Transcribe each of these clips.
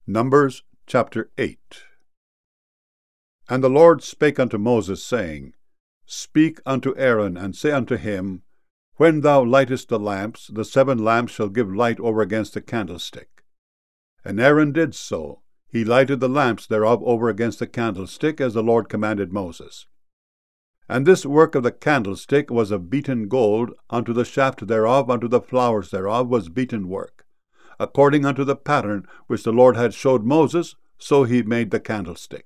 Numbers chapter 8. And the Lord spake unto Moses, saying, Speak unto Aaron, and say unto him, When thou lightest the lamps, the 7 lamps shall give light over against the candlestick. And Aaron did so. He lighted the lamps thereof over against the candlestick, as the Lord commanded Moses. And this work of the candlestick was of beaten gold, unto the shaft thereof, unto the flowers thereof was beaten work. According unto the pattern which the Lord had showed Moses, so he made the candlestick.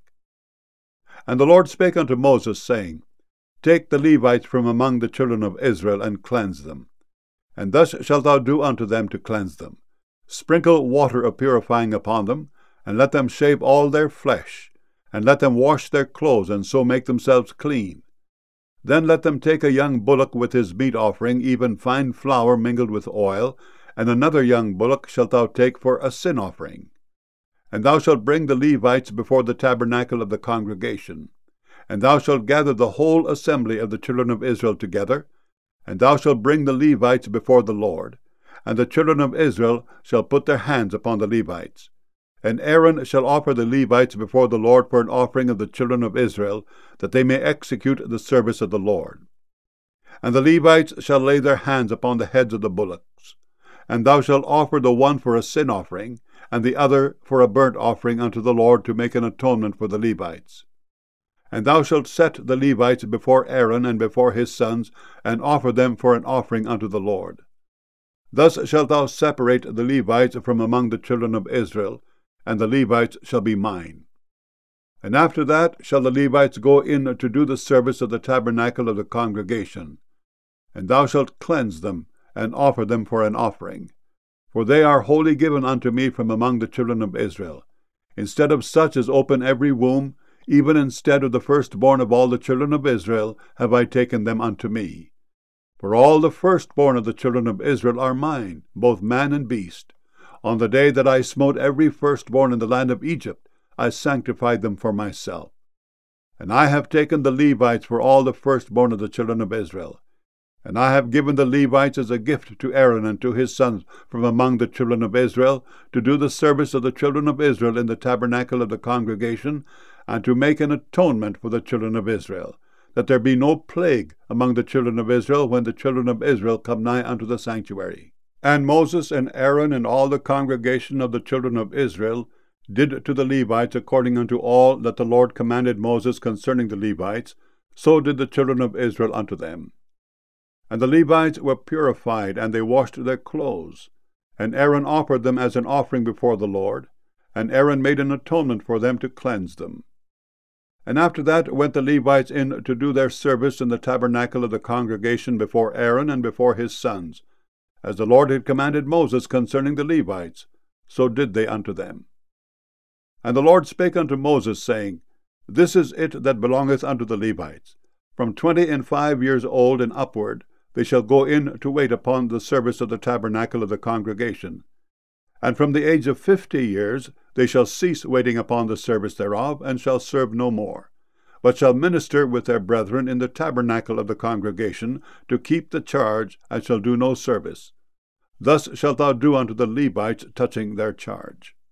And the Lord spake unto Moses, saying, Take the Levites from among the children of Israel, and cleanse them. And thus shalt thou do unto them to cleanse them. Sprinkle water of purifying upon them, and let them shave all their flesh, and let them wash their clothes, and so make themselves clean. Then let them take a young bullock with his meat offering, even fine flour mingled with oil, and another young bullock shalt thou take for a sin offering. And thou shalt bring the Levites before the tabernacle of the congregation. And thou shalt gather the whole assembly of the children of Israel together, and thou shalt bring the Levites before the Lord. And the children of Israel shall put their hands upon the Levites. And Aaron shall offer the Levites before the Lord for an offering of the children of Israel, that they may execute the service of the Lord. And the Levites shall lay their hands upon the heads of the bullocks. And thou shalt offer the one for a sin offering, and the other for a burnt offering unto the Lord, to make an atonement for the Levites. And thou shalt set the Levites before Aaron and before his sons, and offer them for an offering unto the Lord. Thus shalt thou separate the Levites from among the children of Israel, and the Levites shall be mine. And after that shall the Levites go in to do the service of the tabernacle of the congregation. And thou shalt cleanse them, and offer them for an offering. For they are wholly given unto me from among the children of Israel. Instead of such as open every womb, even instead of the firstborn of all the children of Israel, have I taken them unto me. For all the firstborn of the children of Israel are mine, both man and beast. On the day that I smote every firstborn in the land of Egypt, I sanctified them for myself. And I have taken the Levites for all the firstborn of the children of Israel. And I have given the Levites as a gift to Aaron and to his sons from among the children of Israel, to do the service of the children of Israel in the tabernacle of the congregation, and to make an atonement for the children of Israel, that there be no plague among the children of Israel when the children of Israel come nigh unto the sanctuary. And Moses and Aaron and all the congregation of the children of Israel did to the Levites according unto all that the Lord commanded Moses concerning the Levites, so did the children of Israel unto them. And the Levites were purified, and they washed their clothes. And Aaron offered them as an offering before the Lord, and Aaron made an atonement for them to cleanse them. And after that went the Levites in to do their service in the tabernacle of the congregation before Aaron and before his sons. As the Lord had commanded Moses concerning the Levites, so did they unto them. And the Lord spake unto Moses, saying, This is it that belongeth unto the Levites. From 25 years old and upward, they shall go in to wait upon the service of the tabernacle of the congregation. And from the age of 50 years they shall cease waiting upon the service thereof, and shall serve no more, but shall minister with their brethren in the tabernacle of the congregation, to keep the charge, and shall do no service. Thus shalt thou do unto the Levites touching their charge.